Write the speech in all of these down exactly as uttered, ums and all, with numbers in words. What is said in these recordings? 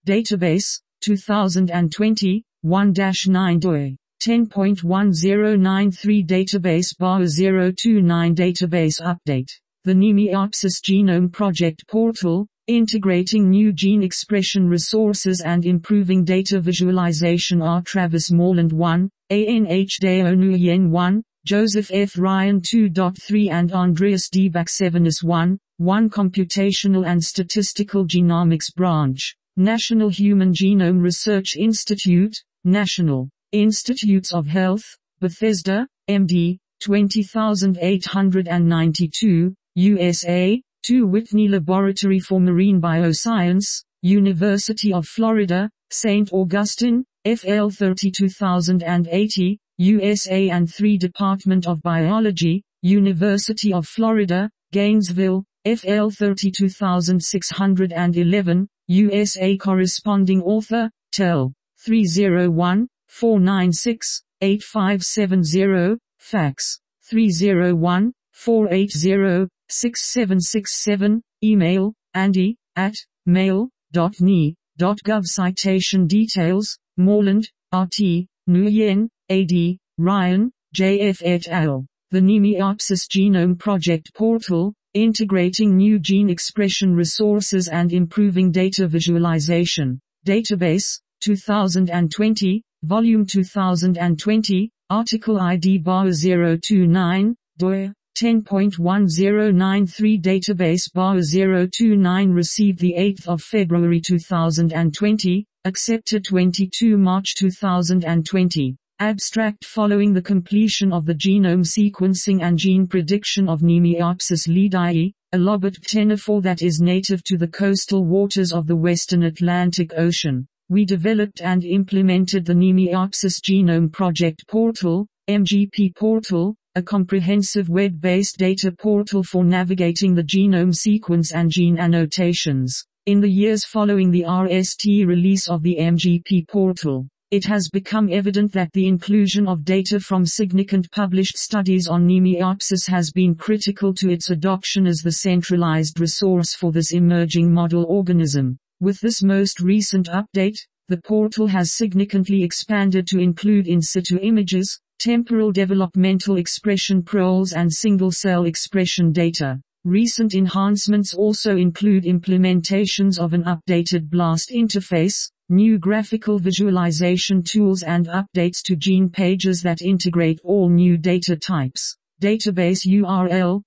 Database, two thousand twenty, one dash nine D O I, ten point one zero nine three Database bar zero two nine Database Update. The NEMIAPSIS Genome Project Portal, integrating new gene expression resources and improving data visualization. R. Travis Morland one, A N H Deo Nguyen one, Joseph F. Ryan two point three and Andreas D. Baksevinis one, one Computational and Statistical Genomics Branch, National Human Genome Research Institute, National Institutes of Health, Bethesda, M D, twenty thousand eight hundred ninety-two, U S A, two Whitney Laboratory for Marine Bioscience, University of Florida, Saint Augustine, F L thirty-two thousand eighty, U S A and three Department of Biology, University of Florida, Gainesville, F L thirty-two thousand six hundred eleven, U S A. Corresponding author, tel. three zero one, four nine six, eight five seven zero, fax, three zero one, four eight zero, six seven six seven, email, andy, at, mail, dot n e, dot gov. Citation details, Morland, R T, Nguyen, A D, Ryan, J F et al. The NEMIAPSIS Genome Project Portal, integrating new gene expression resources and improving data visualization. Database, two thousand twenty, Volume two thousand twenty, Article I D bar zero two nine, D O I, ten point one zero nine three Database bar zero two nine received the eighth of February two thousand twenty, accepted twenty-second of March two thousand twenty. Abstract. Following the completion of the genome sequencing and gene prediction of NEMIAPSIS ledaii, a lobate ctenophore that is native to the coastal waters of the western Atlantic Ocean, we developed and implemented the NEMIAPSIS Genome Project Portal, M G P Portal, a comprehensive web-based data portal for navigating the genome sequence and gene annotations. In the years following the R S T release of the M G P Portal, it has become evident that the inclusion of data from significant published studies on NEMIAPSIS has been critical to its adoption as the centralized resource for this emerging model organism. With this most recent update, the portal has significantly expanded to include in situ images, temporal developmental expression proles and single-cell expression data. Recent enhancements also include implementations of an updated BLAST interface, new graphical visualization tools and updates to gene pages that integrate all new data types. Database U R L,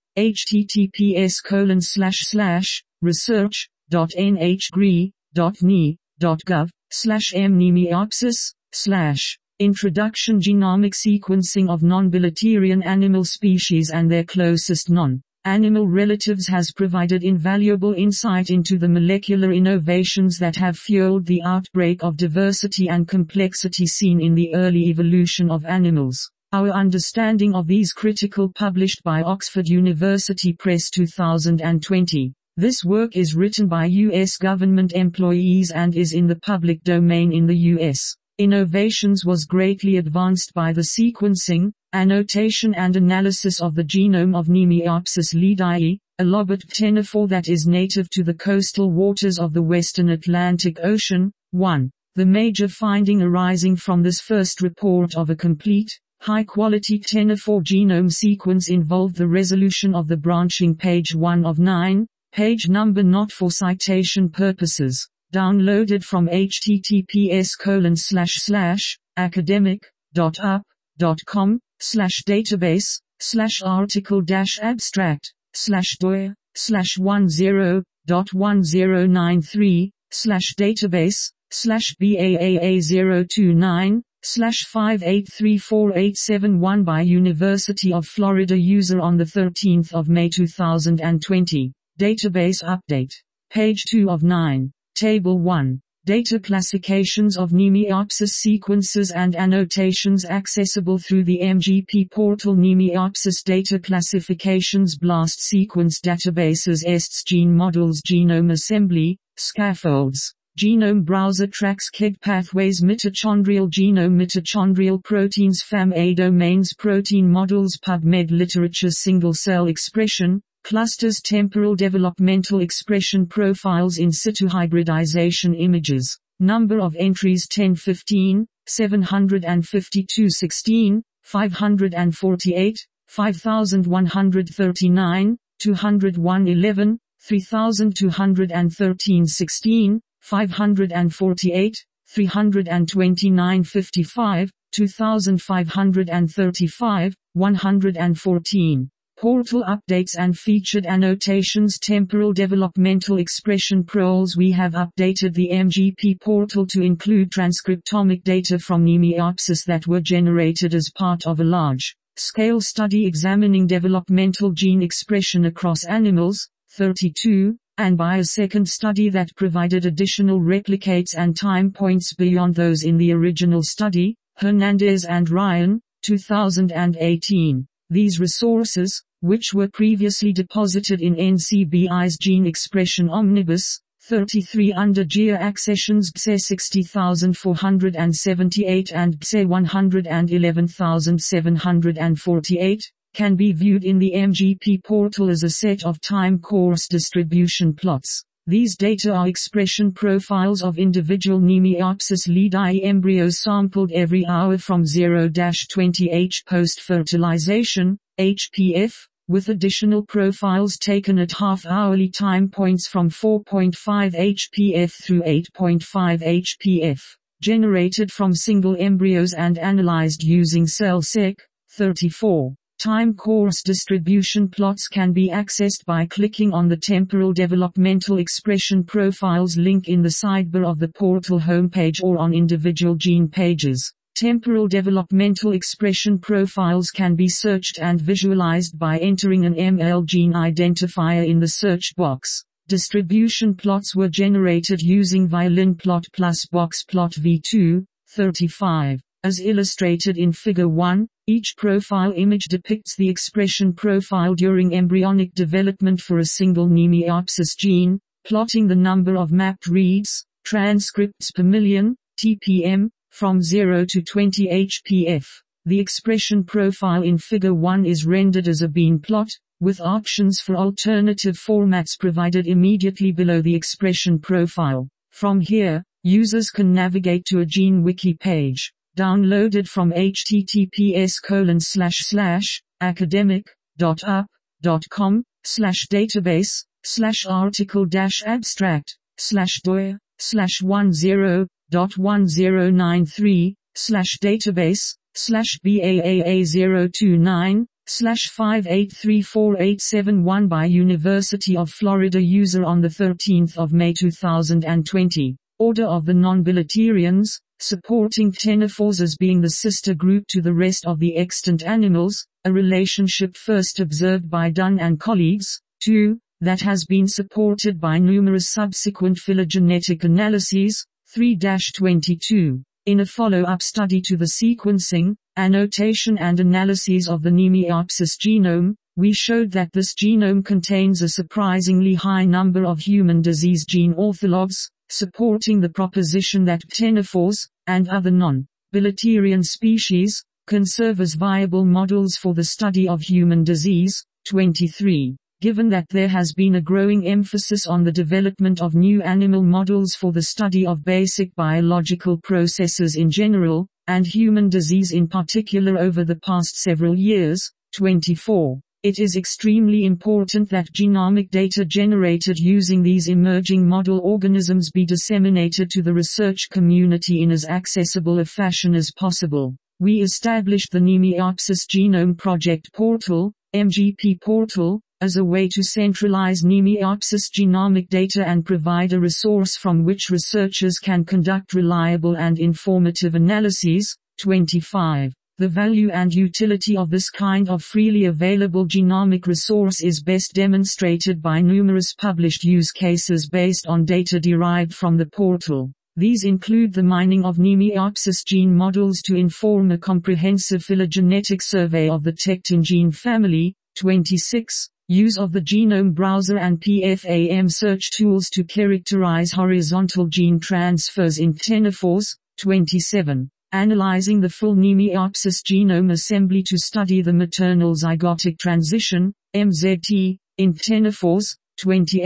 https colon slash slash, research, dot n h g r i, dot n e, dot gov, slash mnemiapsis, slash. Introduction. Genomic sequencing of non-bilaterian animal species and their closest non-animal relatives has provided invaluable insight into the molecular innovations that have fueled the outbreak of diversity and complexity seen in the early evolution of animals. Our understanding of these critical published by Oxford University Press two thousand twenty. This work is written by U S government employees and is in the public domain in the U S. Innovations was greatly advanced by the sequencing, annotation and analysis of the genome of NEMIAPSIS ledaii, a lobate ctenophore that is native to the coastal waters of the western Atlantic Ocean. one. The major finding arising from this first report of a complete, high-quality ctenophore genome sequence involved the resolution of the branching page one of nine, page number not for citation purposes. Downloaded from https colon slash slash academic dot up dot com slash database slash article dash abstract slash doy slash one zero dot one zero nine three slash database slash B A A A zero two nine slash five eight three four eight seven one by University of Florida user on the thirteenth of May two thousand twenty. Database update. Page two of nine. Table one. Data classifications of NEMIAPSIS sequences and annotations accessible through the M G P portal. NEMIAPSIS data classifications. BLAST sequence databases. E S T S gene models. Genome assembly, scaffolds. Genome browser tracks K D pathways. Mitochondrial genome. Mitochondrial proteins. F A M A domains. Protein models. PubMed literature. Single cell expression clusters. Temporal developmental expression profiles. In situ hybridization images. Number of entries ten fifteen, seven fifty-two sixteen, five forty-eight, five thousand one hundred thirty-nine, two oh one eleven, three thousand two hundred thirteen sixteen, five forty-eight, three twenty-nine fifty-five, two thousand five hundred thirty-five, one hundred fourteen. Portal updates and featured annotations. Temporal Developmental Expression Proles. We have updated the M G P portal to include transcriptomic data from Nemiopsis that were generated as part of a large-scale study examining developmental gene expression across animals, thirty-two, and by a second study that provided additional replicates and time points beyond those in the original study, Hernandez and Ryan, two thousand eighteen. These resources, which were previously deposited in N C B I's Gene Expression Omnibus, thirty-three under G E A accessions G S E sixty thousand four hundred seventy-eight and G S E one hundred eleven thousand seven hundred forty-eight, can be viewed in the M G P portal as a set of time course distribution plots. These data are expression profiles of individual Nemiopsis leadi embryos sampled every hour from zero to twenty H post-fertilization, H P F, with additional profiles taken at half-hourly time points from four point five H P F through eight point five H P F, generated from single embryos and analyzed using CellSeq. thirty-four. Time course distribution plots can be accessed by clicking on the Temporal Developmental Expression Profiles link in the sidebar of the portal homepage or on individual gene pages. Temporal Developmental Expression Profiles can be searched and visualized by entering an M L gene identifier in the search box. Distribution plots were generated using ViolinPlot plus BoxPlot v two, thirty-five. As illustrated in Figure one, each profile image depicts the expression profile during embryonic development for a single Nemiopsis gene, plotting the number of mapped reads, transcripts per million, T P M, from zero to twenty H P F. The expression profile in Figure one is rendered as a bean plot, with options for alternative formats provided immediately below the expression profile. From here, users can navigate to a GeneWiki page. Downloaded from https colon slash slash academic dot up dot com slash database slash article dash abstract slash doer slash one zero dot one zero nine three slash database slash B A A A zero two nine slash five eight three four eight seven one by University of Florida user on the thirteenth of May two thousand twenty. Order of the Non-Bilaterians, supporting ctenophores as being the sister group to the rest of the extant animals, a relationship first observed by Dunn and colleagues. two. That has been supported by numerous subsequent phylogenetic analyses. three twenty-two. In a follow-up study to the sequencing, annotation and analyses of the Nemiopsis genome, we showed that this genome contains a surprisingly high number of human disease gene orthologs, supporting the proposition that ctenophores, and other non-bilaterian species, can serve as viable models for the study of human disease. twenty-three. Given that there has been a growing emphasis on the development of new animal models for the study of basic biological processes in general, and human disease in particular over the past several years, twenty-four. It is extremely important that genomic data generated using these emerging model organisms be disseminated to the research community in as accessible a fashion as possible. We established the Nemiopsis Genome Project Portal, M G P Portal, as a way to centralize Nemiopsis genomic data and provide a resource from which researchers can conduct reliable and informative analyses. twenty-five. The value and utility of this kind of freely available genomic resource is best demonstrated by numerous published use cases based on data derived from the portal. These include the mining of Nemiopsis gene models to inform a comprehensive phylogenetic survey of the tectin gene family. twenty-six. Use of the genome browser and P F A M search tools to characterize horizontal gene transfers in ctenophores. twenty-seven. Analyzing the full Nemiopsis genome assembly to study the maternal zygotic transition, M Z T, in ctenophores. twenty-eight.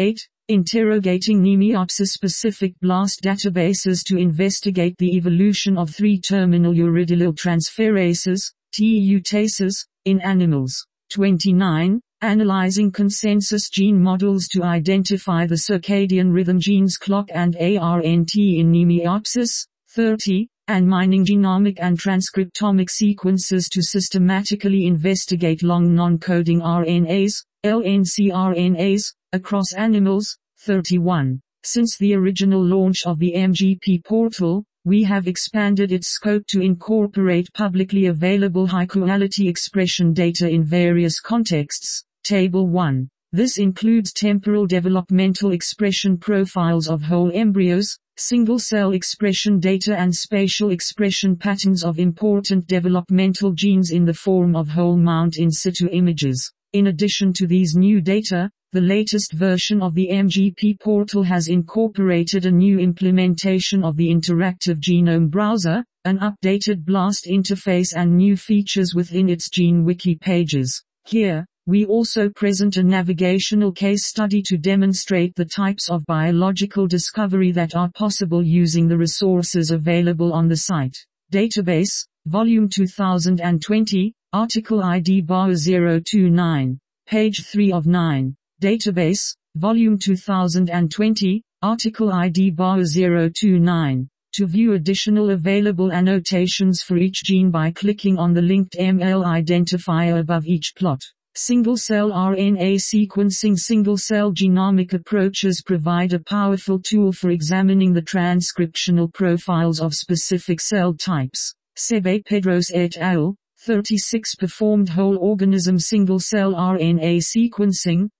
Interrogating Nemiopsis-specific BLAST databases to investigate the evolution of three-terminal uridylyl transferases, T utases, in animals. twenty-nine. Analyzing consensus gene models to identify the circadian rhythm genes clock and A R N T in Nemiopsis. thirty. And mining genomic and transcriptomic sequences to systematically investigate long non-coding R N As, L N C R N As, across animals. thirty-one. Since the original launch of the M G P portal, we have expanded its scope to incorporate publicly available high-quality expression data in various contexts. Table one. This includes temporal developmental expression profiles of whole embryos, single-cell expression data and spatial expression patterns of important developmental genes in the form of whole mount in situ images. In addition to these new data, the latest version of the M G P portal has incorporated a new implementation of the Interactive Genome Browser, an updated BLAST interface and new features within its GeneWiki pages. Here, we also present a navigational case study to demonstrate the types of biological discovery that are possible using the resources available on the site. Database, Volume two thousand twenty, Article I D bar zero two nine, page three of nine. Database, Volume two thousand twenty, Article I D bar zero two nine. To view additional available annotations for each gene by clicking on the linked M L identifier above each plot. Single-cell R N A sequencing. Single-cell genomic approaches provide a powerful tool for examining the transcriptional profiles of specific cell types. Ceballos et al. thirty-six performed whole organism single-cell R N A sequencing,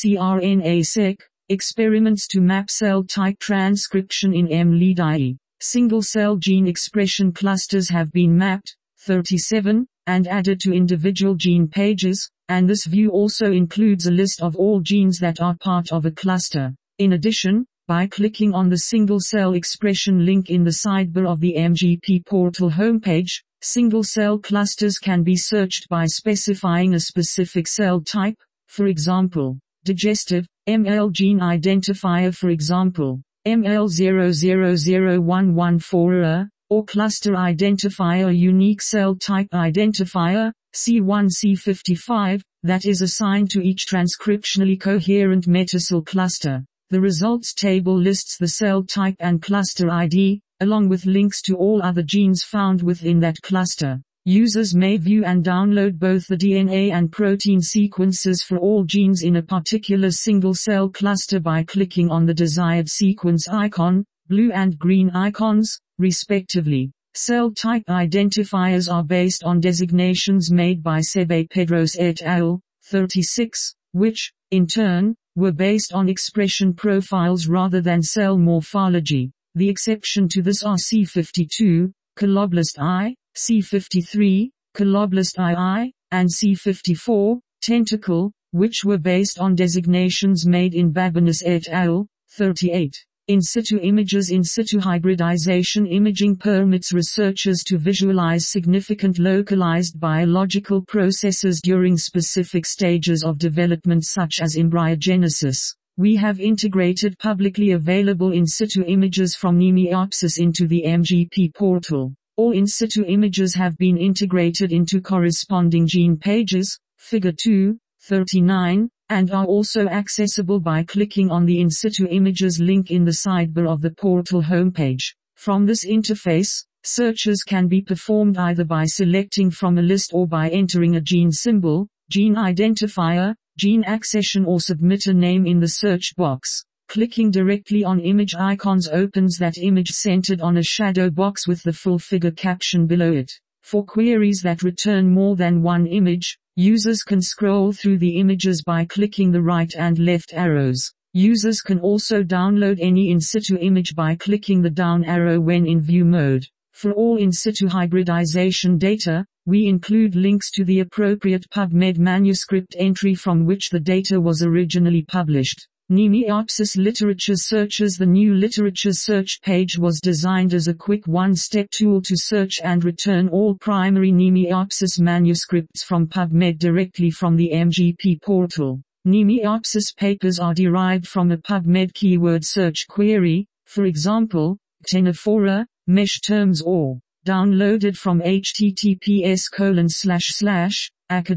scRNA-seq, experiments to map cell type transcription in M. leayi. Single-cell gene expression clusters have been mapped, thirty-seven, and added to individual gene pages, and this view also includes a list of all genes that are part of a cluster. In addition, by clicking on the single-cell expression link in the sidebar of the M G P portal homepage, single-cell clusters can be searched by specifying a specific cell type, for example, digestive, M L gene identifier for example, M L zero zero zero one one four A, or cluster identifier unique cell type identifier, C one C fifty-five, that is assigned to each transcriptionally coherent metacell cluster. The results table lists the cell type and cluster I D, along with links to all other genes found within that cluster. Users may view and download both the D N A and protein sequences for all genes in a particular single-cell cluster by clicking on the desired sequence icon, blue and green icons, respectively. Cell type identifiers are based on designations made by Ceballos et al. thirty-six, which, in turn, were based on expression profiles rather than cell morphology. The exception to this are C fifty-two, Coloblaste I, C fifty-three, Coloblaste two I, and C fifty-four, Tentacle, which were based on designations made in Babinis et al. thirty-eight. In situ images. In situ hybridization imaging permits researchers to visualize significant localized biological processes during specific stages of development such as embryogenesis. We have integrated publicly available in situ images from Nemiopsis into the M G P portal. All in situ images have been integrated into corresponding gene pages, Figure two, thirty-nine, and are also accessible by clicking on the in situ images link in the sidebar of the portal homepage. From this interface, searches can be performed either by selecting from a list or by entering a gene symbol, gene identifier, gene accession or submit a name in the search box. Clicking directly on image icons opens that image centered on a shadow box with the full figure caption below it. For queries that return more than one image, users can scroll through the images by clicking the right and left arrows. Users can also download any in situ image by clicking the down arrow when in view mode. For all in situ hybridization data, we include links to the appropriate PubMed manuscript entry from which the data was originally published. Nemiopsis literature searches. The new literature search page was designed as a quick one-step tool to search and return all primary Nemiopsis manuscripts from PubMed directly from the M G P portal. Nemiopsis papers are derived from a PubMed keyword search query, for example, Ctenophora, mesh terms, or downloaded from https colon slash slash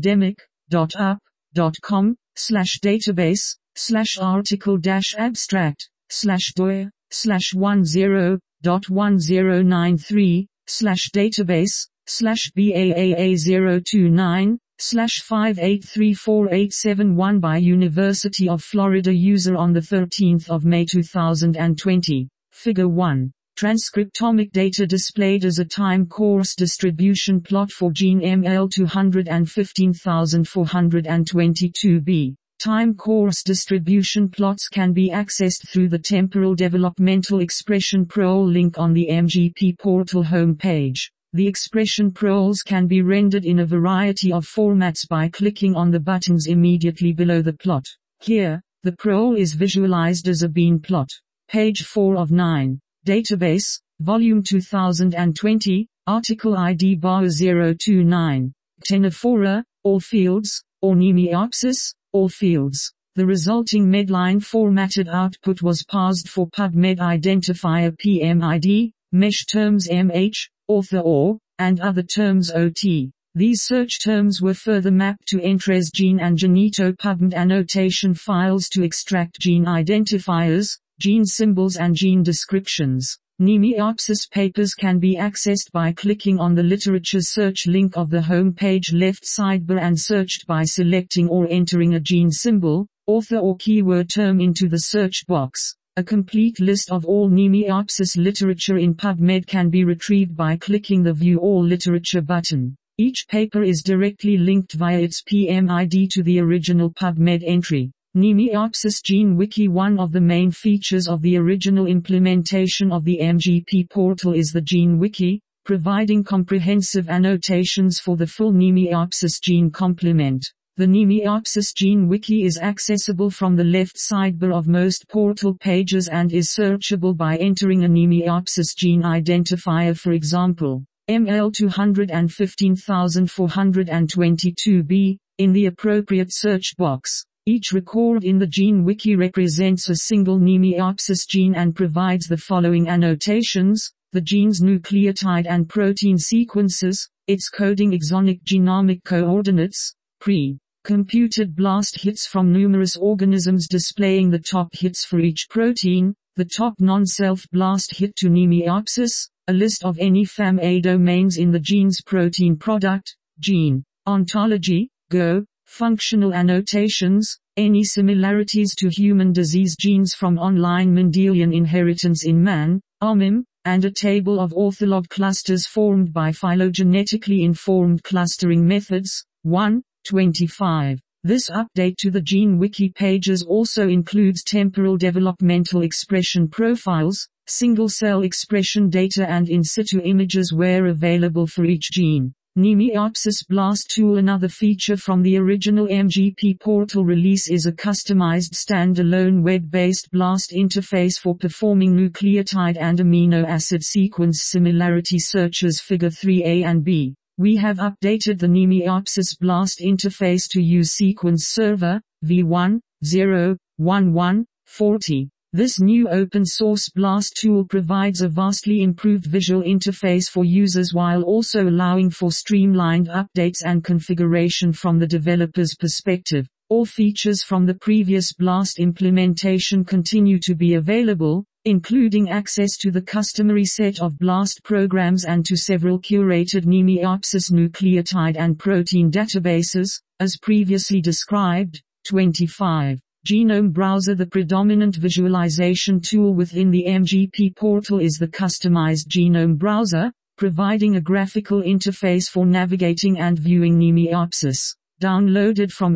academic.up.com slash database slash article dash abstract slash doer slash one zero dot one zero nine three slash database slash B A A A zero two nine slash five eight three four eight seven one by University of Florida user on the thirteenth of May two thousand twenty. Figure one. Transcriptomic data displayed as a time course distribution plot for gene M L two hundred fifteen thousand four hundred twenty-two b. Time course distribution plots can be accessed through the Temporal Developmental Expression Prole link on the M G P portal homepage. The expression proles can be rendered in a variety of formats by clicking on the buttons immediately below the plot. Here, the prole is visualized as a bean plot. Page four of nine. Database, Volume two thousand twenty, Article I D bar zero two nine. Ctenophora, all fields, or Nemiopsis, all fields. The resulting Medline formatted output was parsed for PubMed identifier P M I D, mesh terms M H, author or, and other terms O T. These search terms were further mapped to Entrez gene and Genito PubMed annotation files to extract gene identifiers, gene symbols and gene descriptions. Nemiopsis papers can be accessed by clicking on the literature search link of the homepage left sidebar and searched by selecting or entering a gene symbol, author or keyword term into the search box. A complete list of all Nemiopsis literature in PubMed can be retrieved by clicking the View All Literature button. Each paper is directly linked via its P M I D to the original PubMed entry. Nemiopsis Gene Wiki. One of the main features of the original implementation of the M G P portal is the Gene Wiki, providing comprehensive annotations for the full Nemiopsis gene complement. The Nemiopsis Gene Wiki is accessible from the left sidebar of most portal pages and is searchable by entering a Nemiopsis gene identifier, for example, M L two hundred fifteen thousand four hundred twenty-two b, in the appropriate search box. Each record in the Gene Wiki represents a single Nemiopsis gene and provides the following annotations: the gene's nucleotide and protein sequences, its coding exonic genomic coordinates, pre-computed blast hits from numerous organisms displaying the top hits for each protein, the top non-self blast hit to Nemiopsis, a list of any F A M A domains in the gene's protein product, gene ontology, Go, functional annotations, any similarities to human disease genes from online Mendelian inheritance in man, A R M I M, and a table of ortholog clusters formed by phylogenetically informed clustering methods. one twenty-five. This update to the Gene Wiki pages also includes temporal developmental expression profiles, single-cell expression data and in situ images where available for each gene. Nemiopsis Blast Tool. Another feature from the original M G P portal release is a customized standalone web-based BLAST interface for performing nucleotide and amino acid sequence similarity searches. Figure three A and B. We have updated the Nemiopsis BLAST interface to use Sequence Server, V one point zero point one one point forty. This new open-source BLAST tool provides a vastly improved visual interface for users while also allowing for streamlined updates and configuration from the developer's perspective. All features from the previous BLAST implementation continue to be available, including access to the customary set of BLAST programs and to several curated Nemiopsis nucleotide and protein databases, as previously described. twenty-five. Genome Browser. The predominant visualization tool within the M G P portal is the customized Genome Browser, providing a graphical interface for navigating and viewing Nemiopsis. Downloaded from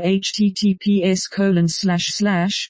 https colon slash slash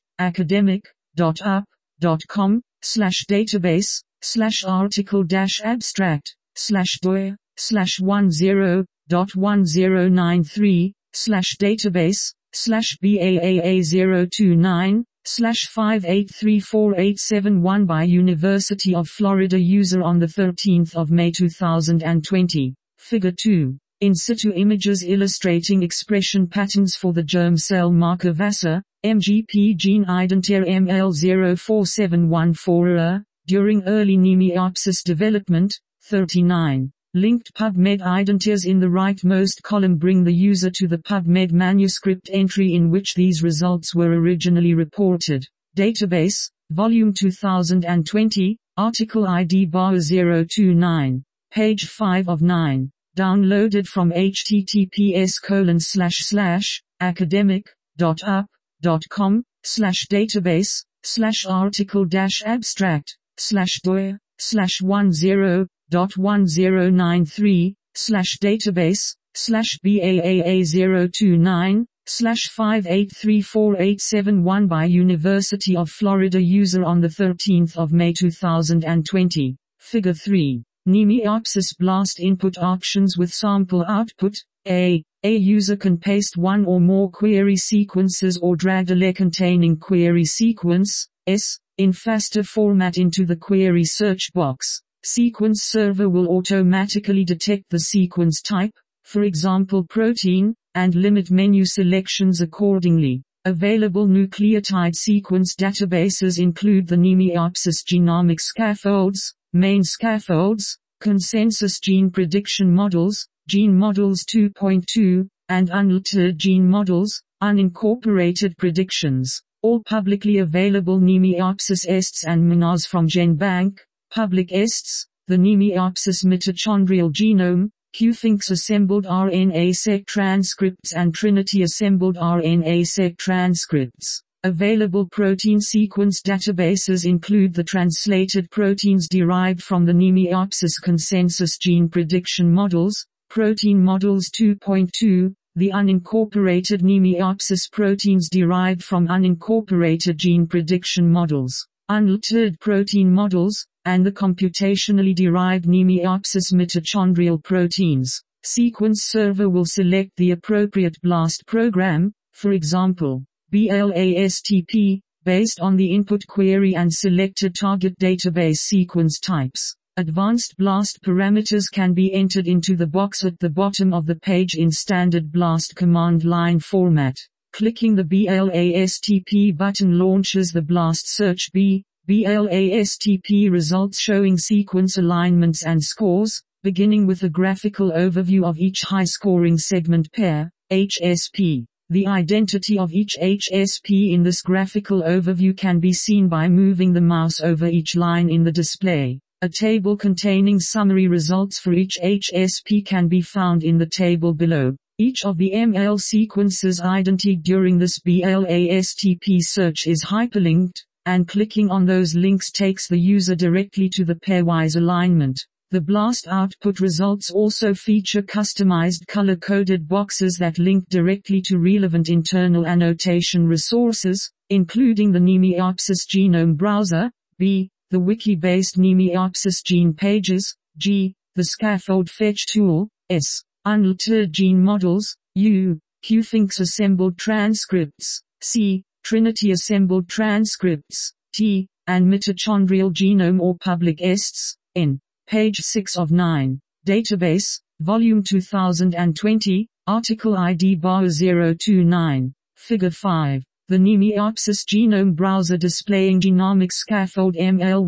academic.up.com slash database slash article dash abstract slash doer slash one zero dot one zero nine three slash database slash B A A A zero two nine slash five eight three four eight seven one by University of Florida user on the thirteenth of May two thousand twenty. Figure two. In situ images illustrating expression patterns for the germ cell marker V A S A, M G P gene identifier M L zero four seven one four A, during early Nemiopsis development. thirty-nine. Linked PubMed identifiers in the rightmost column bring the user to the PubMed manuscript entry in which these results were originally reported. Database, Volume two thousand twenty, Article I D bar zero two nine. Page five of nine. Downloaded from https colon slash slash academic dot up dot com slash database slash article dash abstract slash doer slash one zero dot one zero nine three slash database slash B A A A zero two nine slash five eight three four eight seven one by University of Florida user on the thirteenth of May two thousand twenty. Figure three. Nemiopsis BLAST input options with sample output. A. A user can paste one or more query sequences or drag a layer containing query sequence, S, in FASTA format into the query search box. Sequence server will automatically detect the sequence type, for example protein, and limit menu selections accordingly. Available nucleotide sequence databases include the Nemiopsis Genomic Scaffolds, Main Scaffolds, Consensus Gene Prediction Models, Gene Models two point two, and Unaltered Gene Models, Unincorporated Predictions. All publicly available Nemiopsis ests and M N As from GenBank. Public ests, the Nemiopsis mitochondrial genome, Q-Finks assembled R N A-seq transcripts and Trinity assembled R N A-seq transcripts. Available protein sequence databases include the translated proteins derived from the Nemiopsis consensus gene prediction models, Protein Models two point two, the unincorporated Nemiopsis proteins derived from unincorporated gene prediction models, unaltered protein models, and the computationally derived Nemiopsis mitochondrial proteins. Sequence server will select the appropriate BLAST program, for example, BLASTP, based on the input query and selected target database sequence types. Advanced BLAST parameters can be entered into the box at the bottom of the page in standard BLAST command line format. Clicking the BLASTP button launches the BLAST search B. BLASTP results showing sequence alignments and scores, beginning with a graphical overview of each high-scoring segment pair, H S P. The identity of each H S P in this graphical overview can be seen by moving the mouse over each line in the display. A table containing summary results for each H S P can be found in the table below. Each of the M L sequences identified during this BLASTP search is hyperlinked, and clicking on those links takes the user directly to the pairwise alignment. The BLAST output results also feature customized color-coded boxes that link directly to relevant internal annotation resources, including the Nemiopsis Genome Browser, B, the wiki-based Nemiopsis gene pages, G, the scaffold fetch tool, S, unaltered gene models, U, Q-Finks assembled transcripts, C, Trinity assembled transcripts, T, and mitochondrial genome or public ests, N. Page six of nine. Database, Volume two thousand twenty, Article I D bar zero two nine. Figure five. The Nemiopsis Genome Browser displaying genomic scaffold M L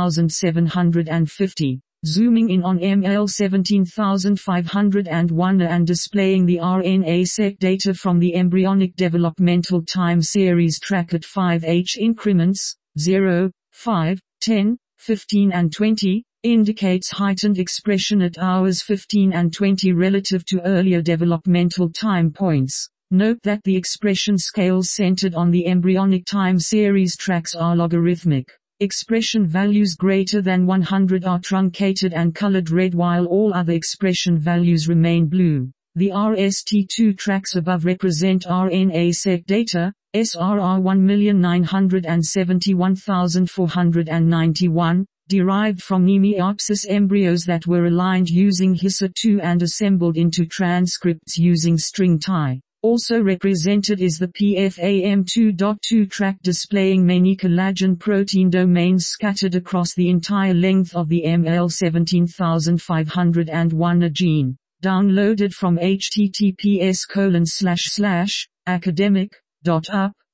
seventeen fifty. Zooming in on M L seventeen thousand five hundred one and displaying the R N A-seq data from the embryonic developmental time series track at five H increments, zero, five, ten, fifteen and twenty, indicates heightened expression at hours fifteen and twenty relative to earlier developmental time points. Note that the expression scales centered on the embryonic time series tracks are logarithmic. Expression values greater than one hundred are truncated and colored red while all other expression values remain blue. The R S T two tracks above represent R N A-seq data, S R R one million nine hundred seventy-one thousand four hundred ninety-one, derived from Nemiopsis embryos that were aligned using H I S A two and assembled into transcripts using string tie. Also represented is the P F A M two point two track displaying many collagen protein domains scattered across the entire length of the M L seventeen thousand five hundred one gene. Downloaded from https colon slash slash academic dot up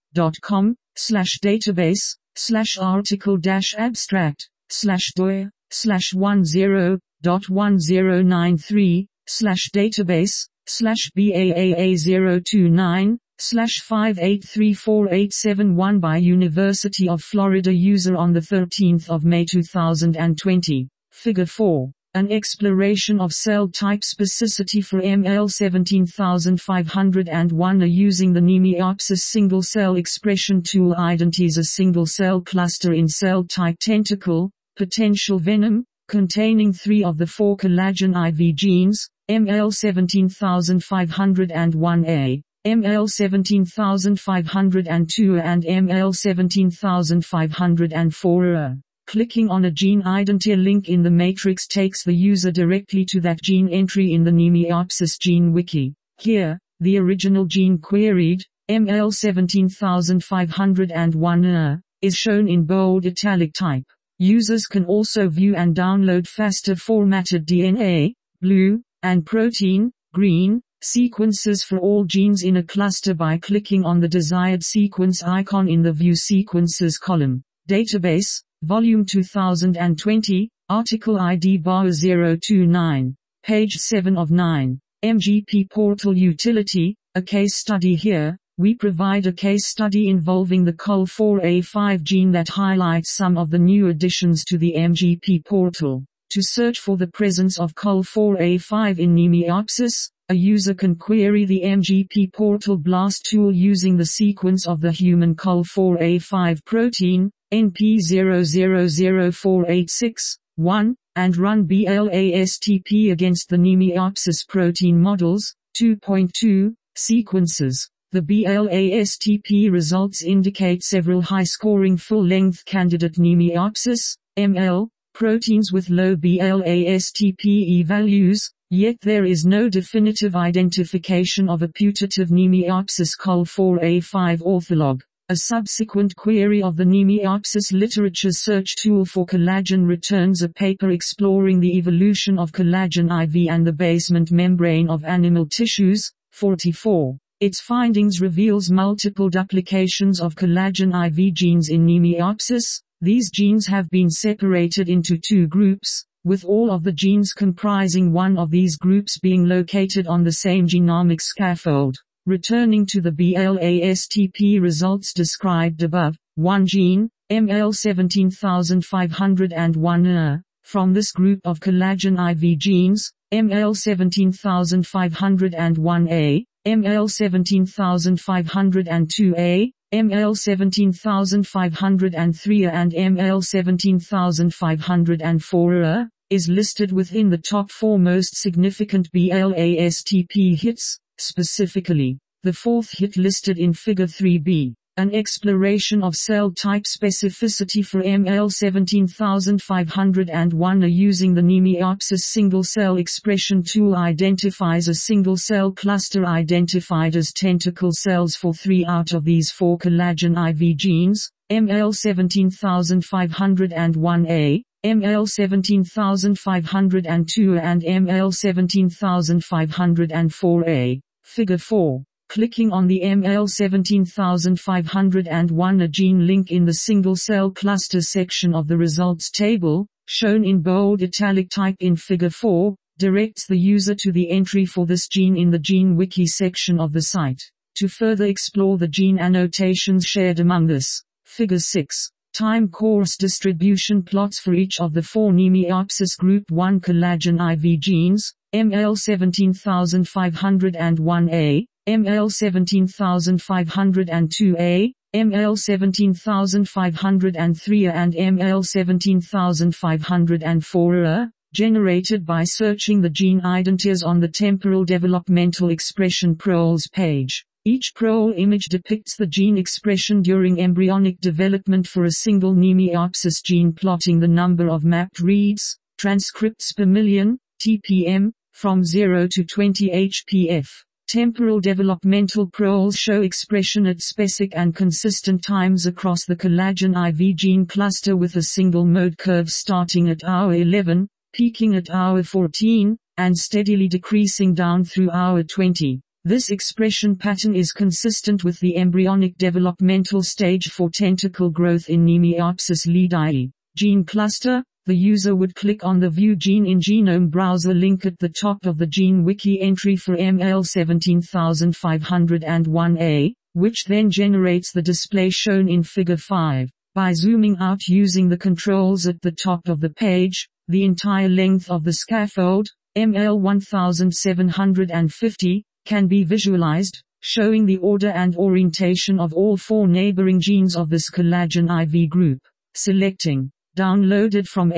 dot com, slash database, slash article dash abstract, slash doy, slash one zero dot one zero nine three, slash database, slash B A A A zero two nine, slash five eight three four eight seven one by University of Florida user on the thirteenth of May two thousand twenty. Figure four. An exploration of cell type specificity for M L seventeen five oh one using the Nemiopsis single-cell expression tool identifies a single-cell cluster in cell type tentacle, potential venom, containing three of the four collagen I V genes, M L seventeen five oh one A, M L seventeen five oh two and M L seventeen five oh four A. Clicking on a gene identifier link in the matrix takes the user directly to that gene entry in the Nemiopsis gene wiki. Here, the original gene queried, M L seventeen five oh one A, is shown in bold italic type. Users can also view and download faster formatted D N A, blue, and protein, green, sequences for all genes in a cluster by clicking on the desired sequence icon in the View Sequences column. Database, Volume two thousand twenty, Article I D bar zero two nine, page seven of nine. M G P Portal Utility, a case study. Here, we provide a case study involving the C O L four A five gene that highlights some of the new additions to the M G P portal. To search for the presence of C O L four A five in Nemiopsis, a user can query the M G P Portal BLAST tool using the sequence of the human C O L four A five protein, N P zero zero zero four eight six one, and run BLASTP against the Nemiopsis protein models, two point two, sequences. The BLASTP results indicate several high-scoring full-length candidate Nemiopsis, M L, proteins with low BLASTP values, yet there is no definitive identification of a putative Nemiopsis C O L four A five ortholog. A subsequent query of the Nemiopsis literature search tool for collagen returns a paper exploring the evolution of collagen I V and the basement membrane of animal tissues, forty-four. Its findings reveals multiple duplications of collagen I V genes in Nemiopsis. These genes have been separated into two groups, with all of the genes comprising one of these groups being located on the same genomic scaffold. Returning to the BLASTP results described above, one gene, M L seventeen five oh one A, from this group of collagen I V genes, M L seventeen five oh one A, M L seventeen five oh two A, M L seventeen five oh three A and M L seventeen five oh four A, is listed within the top four most significant BLASTP hits. Specifically, the fourth hit listed in Figure three B, an exploration of cell type specificity for M L seventeen five oh one A using the Nemiopsis single-cell expression tool identifies a single-cell cluster identified as tentacle cells for three out of these four collagen I V genes, M L seventeen five oh one A, M L seventeen five oh two and M L seventeen five oh four A. Figure four. Clicking on the M L seventeen five oh one A gene link in the single-cell cluster section of the results table, shown in bold italic type in Figure four, directs the user to the entry for this gene in the Gene Wiki section of the site. To further explore the gene annotations shared among us, Figure six. Time course distribution plots for each of the four Nemiopsis Group one collagen I V genes, M L seventeen five oh one A, M L seventeen five oh two A, M L seventeen five oh three A and M L seventeen five oh four A, generated by searching the gene identifiers on the Temporal Developmental Expression Proles page. Each prole image depicts the gene expression during embryonic development for a single Nemiopsis gene, plotting the number of mapped reads, transcripts per million, T P M, from zero to twenty H P F. Temporal developmental proles show expression at specific and consistent times across the collagen I V gene cluster, with a single mode curve starting at hour eleven, peaking at hour fourteen, and steadily decreasing down through hour twenty. This expression pattern is consistent with the embryonic developmental stage for tentacle growth in Nemiopsis leadii. Gene cluster. The user would click on the View Gene in Genome Browser link at the top of the GeneWiki entry for M L one seven five zero one A, which then generates the display shown in Figure five. By zooming out using the controls at the top of the page, the entire length of the scaffold, M L one seven five zero, can be visualized, showing the order and orientation of all four neighboring genes of this collagen I V group. Selecting downloaded from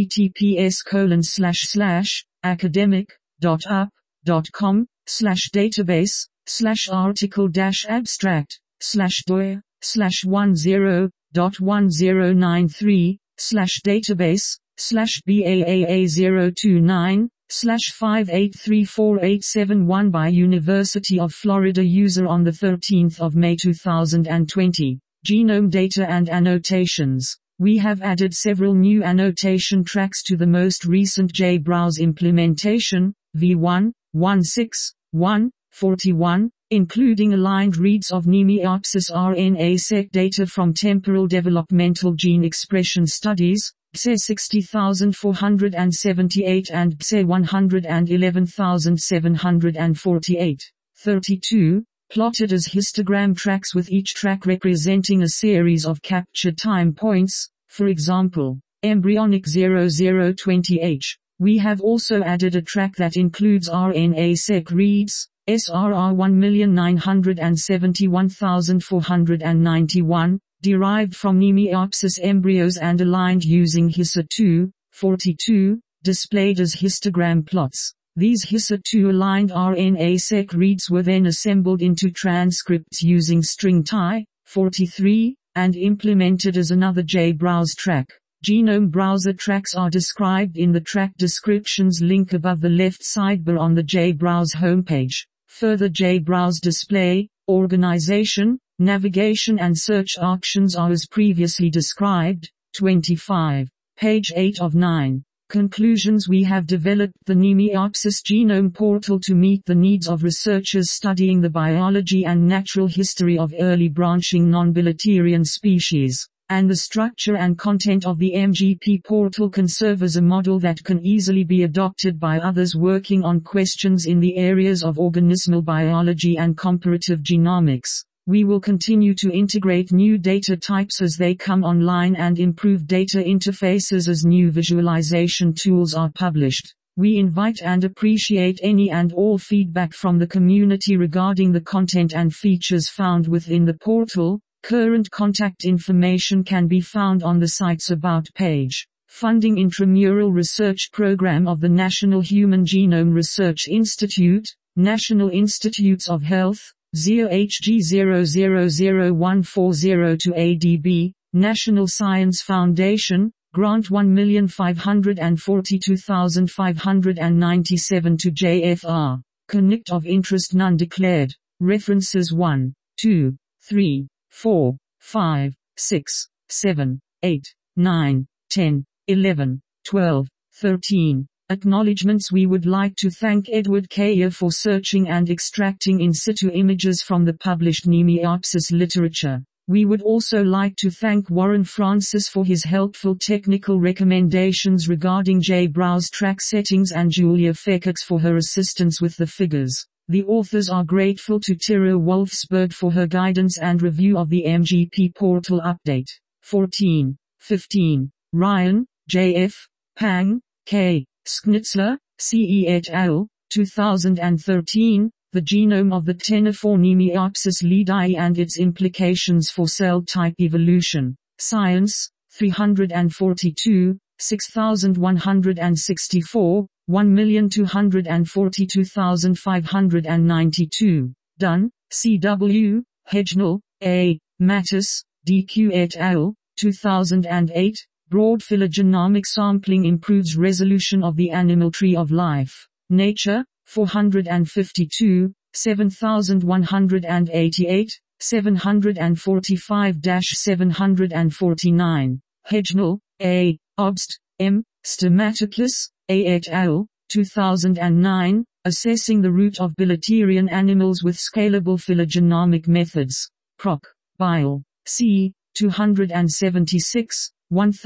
https colon slash slash academic dot up dot com slash database slash article dash abstract slash doer slash one zero dot one zero nine three slash database slash B A A A zero two nine slash five eight three four eight seven one by University of Florida user on the thirteenth of May two thousand twenty. Genome data and annotations. We have added several new annotation tracks to the most recent JBrowse implementation, V one one six one forty-one, including aligned reads of Nemiopsis RNA-seq data from temporal developmental gene expression studies, B S E sixty thousand four hundred seventy-eight and B S E one hundred eleven thousand seven hundred forty-eight. thirty-two, plotted as histogram tracks with each track representing a series of capture time points, for example, embryonic zero zero twenty H. We have also added a track that includes R N A-seq reads, S R R one million nine hundred seventy-one thousand four hundred ninety-one, derived from Nemiopsis embryos and aligned using H I S A two, forty-two, displayed as histogram plots. These H I S A two aligned R N A-seq reads were then assembled into transcripts using StringTie, forty-three, and implemented as another JBrowse track. Genome browser tracks are described in the track descriptions link above the left sidebar on the JBrowse homepage. Further JBrowse display, organization, navigation and search options are as previously described. twenty-five. Page eight of nine. Conclusions. We have developed the Nemiopsis Genome Portal to meet the needs of researchers studying the biology and natural history of early branching non-bilaterian species, and the structure and content of the M G P portal can serve as a model that can easily be adopted by others working on questions in the areas of organismal biology and comparative genomics. We will continue to integrate new data types as they come online and improve data interfaces as new visualization tools are published. We invite and appreciate any and all feedback from the community regarding the content and features found within the portal. Current contact information can be found on the site's About page. Funding Intramural Research Program of the National Human Genome Research Institute, National Institutes of Health, Z O H G zero zero zero one four zero to A D B, National Science Foundation, Grant one million five hundred forty-two thousand five hundred ninety-seven to J F R. Connect of interest none declared. References one, two, three, four, five, six, seven, eight, nine, ten, eleven, twelve, thirteen. Acknowledgements. We would like to thank Edward Kayer for searching and extracting in situ images from the published Nemiopsis literature. We would also like to thank Warren Francis for his helpful technical recommendations regarding JBrowse track settings and Julia Fekix for her assistance with the figures. The authors are grateful to Tira Wolfsberg for her guidance and review of the M G P portal update. fourteen, fifteen. Ryan, J F, Pang, K. Schnitzler, C E et al., two thousand thirteen, The Genome of the Ctenophore Nemiopsis leadii and its Implications for Cell Type Evolution. Science, three hundred forty-two, six thousand one hundred sixty-four, one million two hundred forty-two thousand five hundred ninety-two. Dunn, C W, Hedgnall, A. Mattis, D Q et al., two thousand eight. Broad phylogenomic sampling improves resolution of the animal tree of life. Nature, four hundred fifty-two, seven thousand one hundred eighty-eight, seven hundred forty-five to seven hundred forty-nine. Hedgnall, A. Obst, M. Stamatakis, A et al., two thousand nine. Assessing the root of bilaterian animals with scalable phylogenomic methods. Proc. Bio. C. two seventy-six,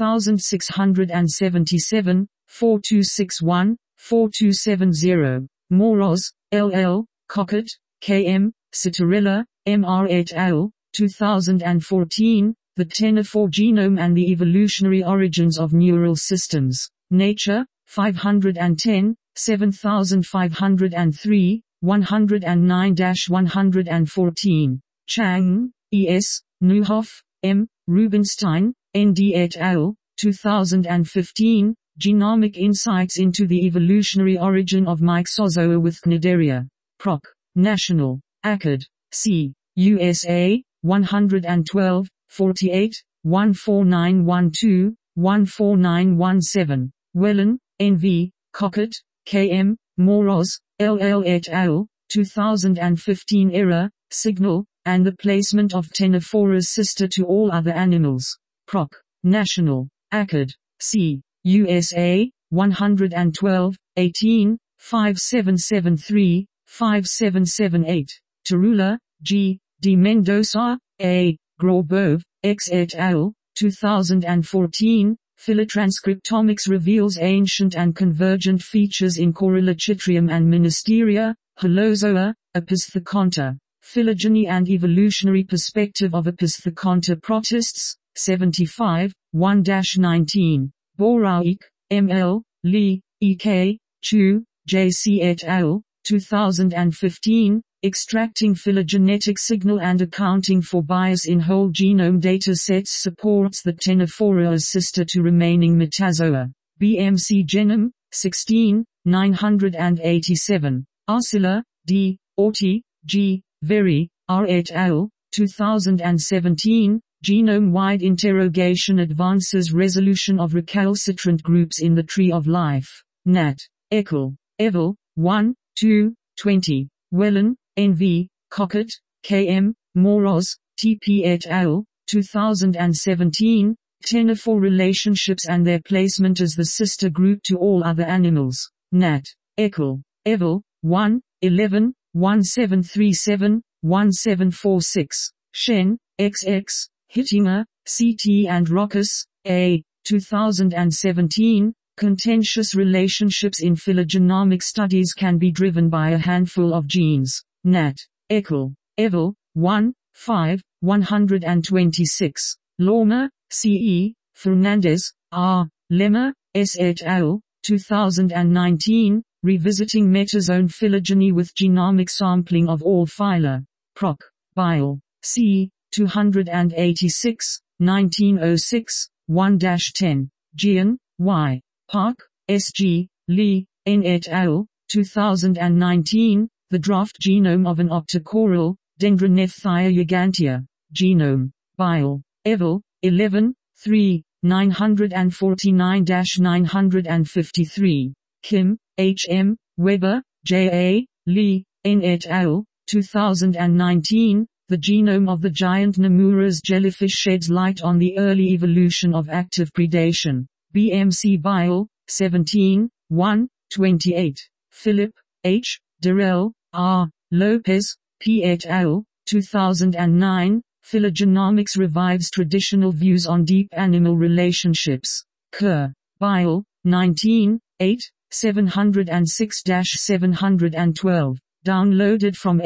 sixteen seventy-seven, forty-two sixty-one, forty-two seventy. Moroz, L L, Cockett, K M, Citarella, M R et al., two thousand fourteen, The Ctenophore Genome and the Evolutionary Origins of Neural Systems. Nature, five ten, seventy-five oh three, one oh nine to one fourteen. Chang, E S, Neuhoff, M, Rubinstein, N D et al., two thousand fifteen, Genomic Insights into the Evolutionary Origin of Myxozoa with Cnidaria. Proc. National. Acad. C. U S A, one twelve, forty-eight, one four nine one two, one four nine one seven. Whelan, N V, Cockett, K M, Moroz, L L et al., two thousand fifteen. Error, signal, and the placement of Ctenophora's sister to all other animals. Proc. National. Acad. C. U S A, one twelve, eighteen, five seven seven three, five seven seven eight. Tarula, G. De Mendoza, A. Grobov, X et al., two thousand fourteen. Phylotranscriptomics reveals ancient and convergent features in Corallochitrium and Ministeria, Holozoa, Opisthokonta. Phylogeny and Evolutionary Perspective of Opisthokonta protists, seventy-five, one to nineteen. Boraik, M L, Lee, E K, Chu, J C et al., two thousand fifteen, Extracting Phylogenetic Signal and Accounting for Bias in Whole Genome Datasets supports the Ctenophora as sister to remaining Metazoa. B M C Genome, sixteen, nine eighty-seven. Arcilla, D, Orti, G, Very, R et al., two thousand seventeen, Genome-wide interrogation advances resolution of recalcitrant groups in the tree of life. Nat. Eckel, Evel, one, two, twenty. Whelan, N V, Cockett, K M, Moroz, T P et al., two thousand seventeen, Ctenophore relationships and their placement as the sister group to all other animals. Nat. Eckel, Evel, one, eleven, seventeen thirty-seven, seventeen forty-six. Shen, X X, Hittinger, C T and Rockes, A, two thousand seventeen. Contentious relationships in phylogenomic studies can be driven by a handful of genes. Nat. Eckel, Evel, one, five, one twenty-six. Lormer, C E, Fernandez, R, Lemmer, S et al., two thousand nineteen, Revisiting Metazone Phylogeny with Genomic Sampling of All Phyla. Proc. Bio. C. two eighty-six, nineteen oh six, one to ten. Gian, Y. Park, S G, Lee, N et al., two thousand nineteen, The Draft Genome of an Optocoral, Dendronephthya gigantea. Genome. Bio. Evel, eleven, three, nine forty-nine to nine fifty-three. Kim, H M, Weber, J A, Lee, N et al., two thousand nineteen, The Genome of the Giant Nomura's Jellyfish sheds light on the early evolution of active predation. B M C Bile, seventeen, one, twenty-eight. Philip, H, Durrell, R, Lopez, P et al., two thousand nine, Phylogenomics revives traditional views on deep animal relationships. Kerr, Bile, nineteen, eight, seven oh six to seven twelve. Downloaded from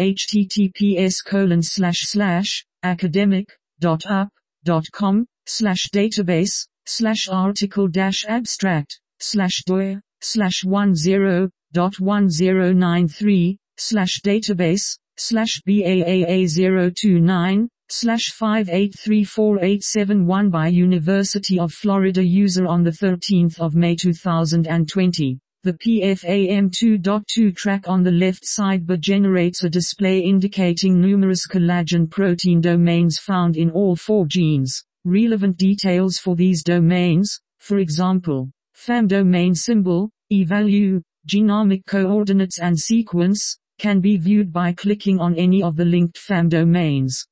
https colon slash slash academic dot up dot com slash database slash article dash abstract slash doer slash one zero dot one zero nine three slash database slash B A A A zero two nine slash five eight three four eight seven one by University of Florida user on the thirteenth of May two thousand twenty. The P F A M two point two track on the left sidebar generates a display indicating numerous collagen protein domains found in all four genes. Relevant details for these domains, for example, F A M domain symbol, E-value, genomic coordinates and sequence, can be viewed by clicking on any of the linked F A M domains.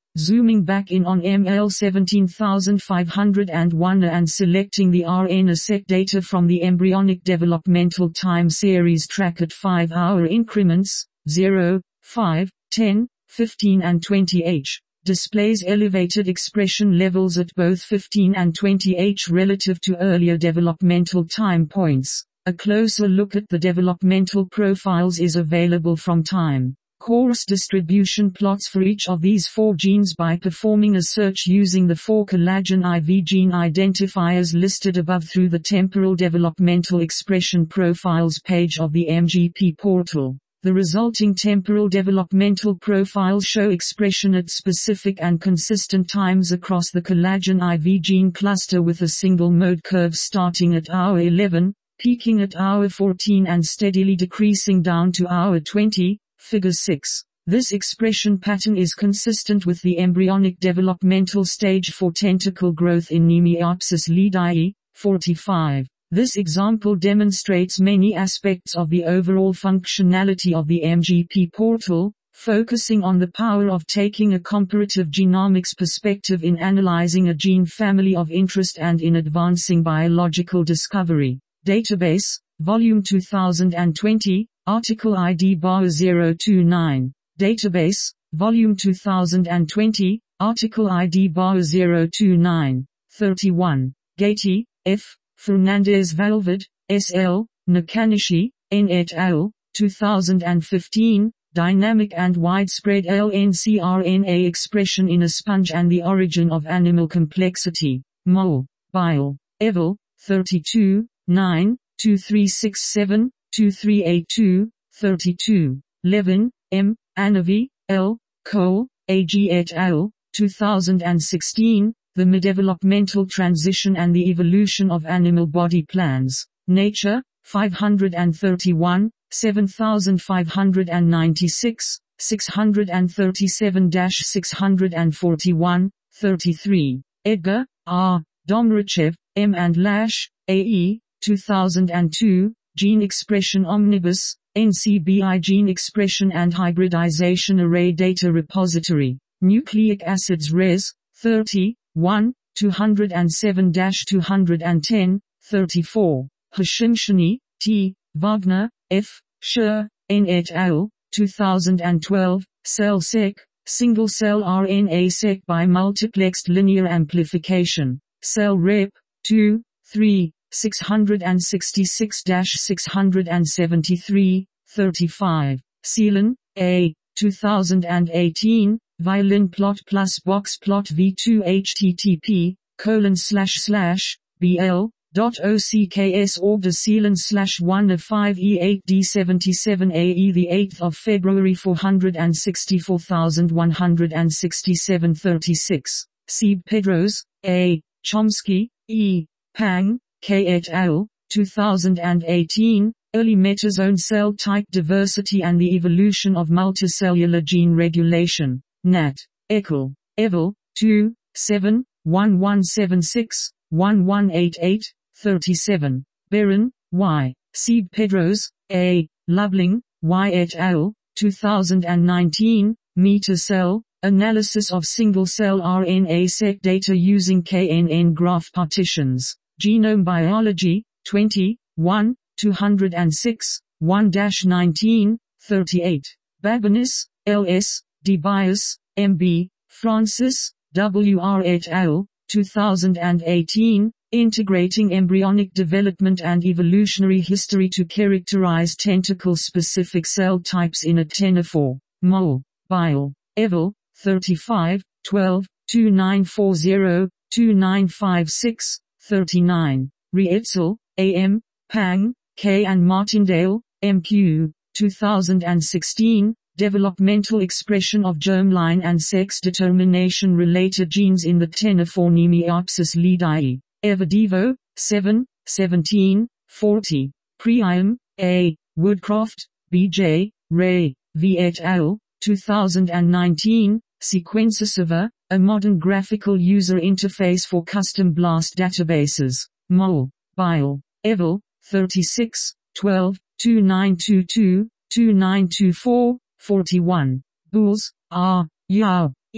Zooming back in on M L seventeen thousand five hundred one and selecting the R N A S E C data from the embryonic developmental time series track at five hour increments, zero, five, ten, fifteen and twenty H, displays elevated expression levels at both fifteen and twenty H relative to earlier developmental time points. A closer look at the developmental profiles is available from time course distribution plots for each of these four genes by performing a search using the four collagen I V gene identifiers listed above through the Temporal Developmental Expression Profiles page of the M G P portal. The resulting temporal developmental profiles show expression at specific and consistent times across the collagen I V gene cluster with a single mode curve starting at hour eleven, peaking at hour fourteen and steadily decreasing down to hour twenty. Figure six. This expression pattern is consistent with the embryonic developmental stage for tentacle growth in Nemiopsis leadii, forty-five. This example demonstrates many aspects of the overall functionality of the M G P portal, focusing on the power of taking a comparative genomics perspective in analyzing a gene family of interest and in advancing biological discovery. Database, Volume two thousand twenty, Article I D bar zero two nine. Database, Volume two thousand twenty, Article I D bar zero two nine, thirty-one. Gati, F. Fernandez Valverde, S L, Nakanishi, N et al., two thousand fifteen, Dynamic and Widespread L N C R N A Expression in a Sponge and the Origin of Animal Complexity, Mol. Bile. Evil, thirty-two, nine, two three six seven, two three eight two, thirty-two. Levin, M., Anavi, L., Cole, A G et al., two thousand sixteen, The Developmental Transition and the Evolution of Animal Body Plans. Nature, five thirty-one, seven five ninety-six, six thirty-seven to six forty-one, thirty-three. Edgar, R., Domrachev, M. and Lash, A E, two thousand two, Gene Expression Omnibus, N C B I Gene Expression and Hybridization Array Data Repository. Nucleic Acids Res. thirty, one, two oh seven to two ten, thirty-four. Hashimshani, T., Wagner, F., Scher, N et al., two thousand twelve, Cell-Seq, Single-Cell R N A-Seq by Multiplexed Linear Amplification. Cell Rep. two, three, six sixty-six to six seventy-three, thirty-five. Seelan, A., two thousand eighteen, Violin plot plus box plot v two http, colon slash slash, bl, dot ocks order Seelan slash one of five e eight d seventy-seven A E the eighth of February four hundred sixty-four thousand one hundred sixty-seven, thirty-six. Sieb Pedros, A., Chomsky, E., Pang, K. et al., two thousand eighteen, Early Metazone Cell Type Diversity and the Evolution of Multicellular Gene Regulation. Nat. Eckel. Evil, two, seven, one one seven six, one one eight eight, thirty-seven. Beran, Y. Sieb Pedros, A., Lubling, Y. et al., two thousand nineteen, Metacell, Analysis of Single-Cell R N A-Seq Data Using K N N Graph Partitions. Genome Biology, twenty, one, two oh six, one nineteen, thirty-eight. Babanis, L S, DeBias, M B, Francis, W R et al., two thousand eighteen, Integrating Embryonic Development and Evolutionary History to Characterize Tentacle-Specific Cell Types in a Ctenophore. Mol. Bile. Evil, thirty-five, twelve, two nine four zero, two nine five six, thirty-nine. Rietzel, A M, Pang, K. and Martindale, M Q, two thousand sixteen, Developmental Expression of Germline and Sex Determination-Related Genes in the Ctenophore Nemiopsis leadii. Everdevo, seven, seventeen, forty. Priam, A., Woodcroft, B J, Ray, V. et al., two thousand nineteen, Sequencesserver, a modern graphical user interface for custom BLAST databases. Mol. Bile. Evil, thirty-six, twelve, two nine two two, two nine two four, forty-one. Bulls, R., Yao, E.,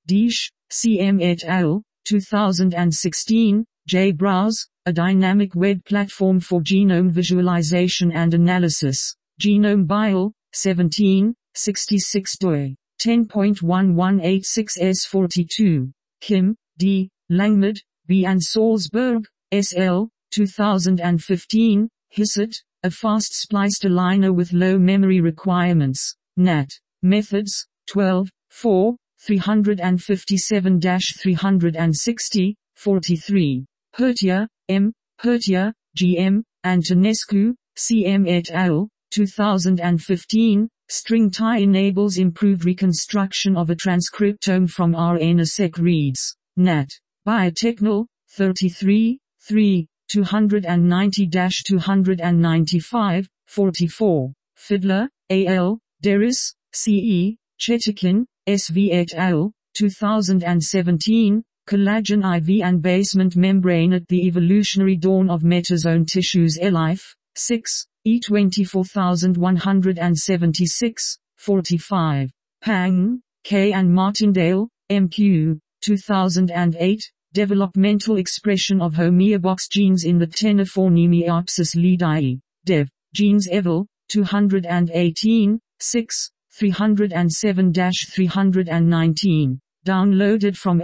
Deesh, C M et al., two thousand sixteen, JBrowse, a dynamic web platform for genome visualization and analysis. Genome Bio, seventeen, sixty-six doi, ten point one one eight six S forty-two. Kim, D., Langmid, B. and Salzburg, S L, two thousand fifteen, Hisset, a fast spliced aligner with low memory requirements. Nat. Methods, twelve, four, three fifty-seven to three sixty, forty-three. Hertia, M., Hertia, G M, Antonescu, C M et al., two thousand fifteen, string tie enables improved reconstruction of a transcriptome from R N A seq reads. Nat. Biotechnol, thirty-three, three, two ninety to two ninety-five, forty-four. Fiddler, A L, Deris, C E, Chetikin, S V et al., two thousand seventeen, collagen I V and basement membrane at the evolutionary dawn of metazone tissues Elife, six, E twenty-four one seventy-six, forty-five. Pang, K. and Martindale, M Q, two thousand eight, developmental expression of homeobox genes in the Ctenophore leadii, Dev, Genes Evil, two eighteen, six, three oh seven to three nineteen. Downloaded from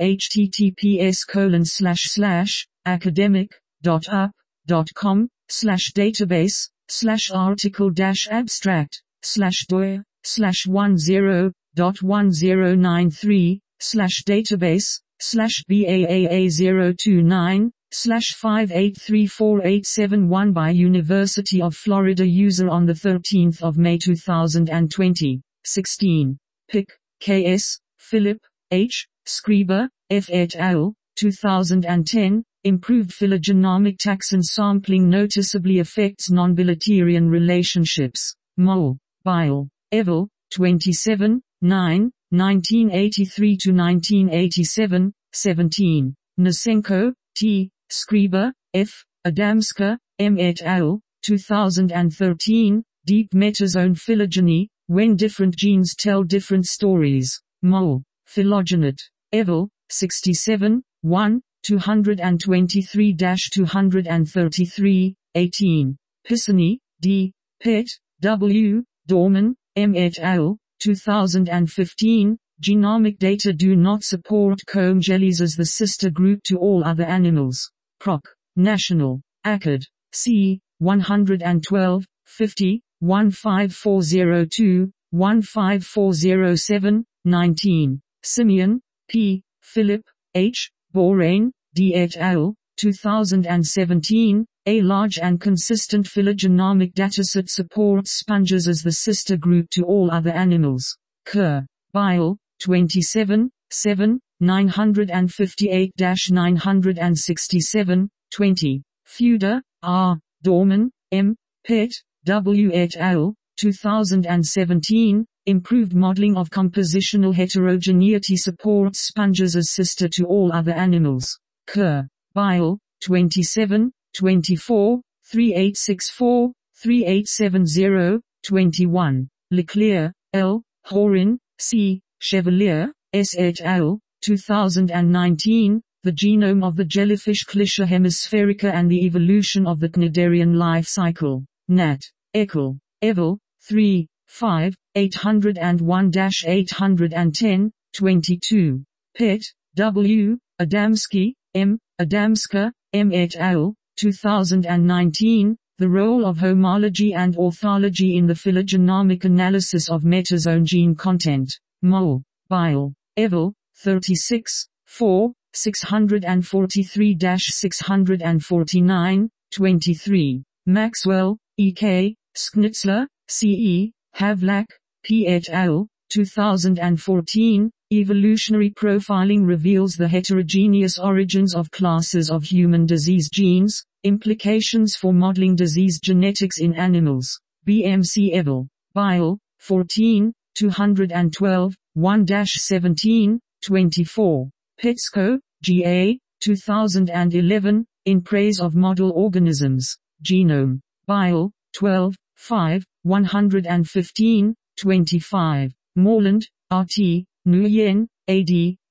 https colon slash slash academic dot up dot com slash database slash article dash abstract slash doer slash one zero dot one zero nine three slash database slash B A A A zero two nine slash five eight three four eight seven one by University of Florida user on the thirteenth of May two thousand twenty, sixteen. Pick, K S, Philip, H, Scriber, F et al., two thousand ten, improved phylogenomic taxon sampling noticeably affects non-bilaterian relationships. Mol, Bile, Evil, twenty-seven, nine, nineteen eighty-three to nineteen eighty-seven, seventeen. Nasenko, T, Scriber, F, Adamska, M et al., two thousand thirteen, deep metazone phylogeny, when different genes tell different stories. Mol, Phylogenate, Evil, sixty-seven, one, two twenty-three to two thirty-three, eighteen. Pisani, D, Pet, W, Dorman, M et al., two thousand fifteen, genomic data do not support comb jellies as the sister group to all other animals. Proc. National. Acad. C. one twelve, fifty, fifteen four oh two, fifteen four oh seven, nineteen. Simeon, P. Philip, H. Borain, D. et al., two thousand seventeen, a large and consistent phylogenomic dataset supports sponges as the sister group to all other animals. Kerr, Bile, twenty-seven, seven, nine fifty-eight to nine sixty-seven, twenty. Feuder, R. Dorman, M. Pet, W. et al., two thousand seventeen, improved modeling of compositional heterogeneity supports sponges as sister to all other animals. Kerr, Bile, twenty-seven, twenty-four, thirty-eight sixty-four, thirty-eight seventy, twenty-one. Leclerc, L. Horin, C. Chevalier, S. et al., two thousand nineteen, The Genome of the Jellyfish Clytia hemisphaerica and the Evolution of the Cnidarian Life Cycle. Nat. Eckel, Evil, three, five, eight oh one to eight ten, twenty-two. Pet, W, Adamski, M, Adamska, M et al., two thousand nineteen, The Role of Homology and Orthology in the Phylogenomic Analysis of Metazone Gene Content. Mol, Bile, Evil, thirty-six, four, six forty-three to six forty-nine, twenty-three. Maxwell, E K, Schnitzler, C E, Havlak, P et al., two thousand fourteen, Evolutionary Profiling reveals the heterogeneous origins of classes of human disease genes, implications for modeling disease genetics in animals. B M C Evil, Bile, fourteen, two twelve, one seventeen, twenty-four. Petsko, G A, two thousand eleven, In Praise of Model Organisms. Genome. Bile, twelve, five, one fifteen, twenty-five. Morland, R T, Nguyen, A D,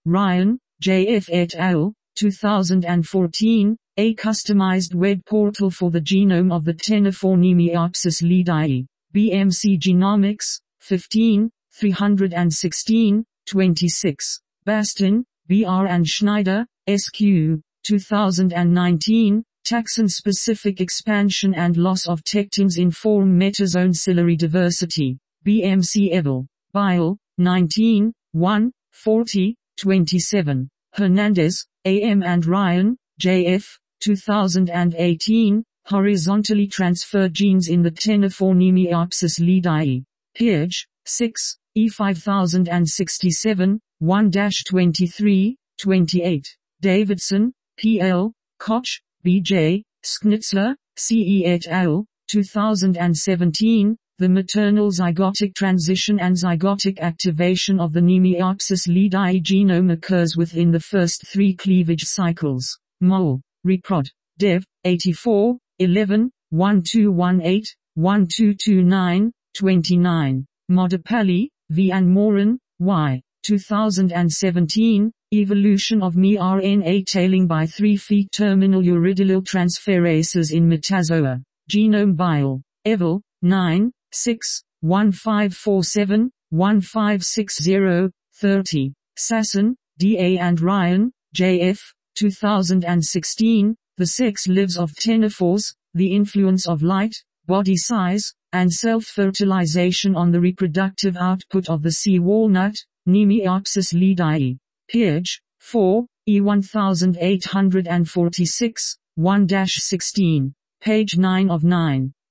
Ryan, J F et al., two thousand fourteen, a customized web portal for the genome of the ctenophore Nemiopsis leadii, B M C Genomics, fifteen, three sixteen, twenty-six. Bastin, B R and Schneider, S Q, two thousand nineteen, taxon-specific expansion and loss of tectins inform metazone ciliary diversity, B M C Evil, Bile, nineteen, one, forty, twenty-seven. Hernandez, A M and Ryan, J F, two thousand eighteen, horizontally transferred genes in the ctenophore Nemiopsis leadii. Page, six, E five thousand sixty-seven, one twenty-three, twenty-eight. Davidson, P L, Koch, B J, Schnitzler, C E et al., two thousand seventeen, the maternal zygotic transition and zygotic activation of the Nemiopsis leadii genome occurs within the first three cleavage cycles. Mol. Reprod. Dev. eighty-four, eleven, twelve eighteen, twelve twenty-nine, twenty-nine. Modapalli, V. and Moran, Y. two thousand seventeen, Evolution of miRNA tailing by three feet terminal uridylyl transferases in Metazoa. Genome Bile. Evil, nine, six, one five four seven, one five six zero, thirty. Sasson, D A and Ryan, J F, two thousand sixteen, The Sex Lives of Ctenophores, the Influence of Light, Body Size, and Self-Fertilization on the Reproductive Output of the Sea Walnut, Nemiopsis leadii. Page, four, E eighteen forty-six, one sixteen. Page nine of nine.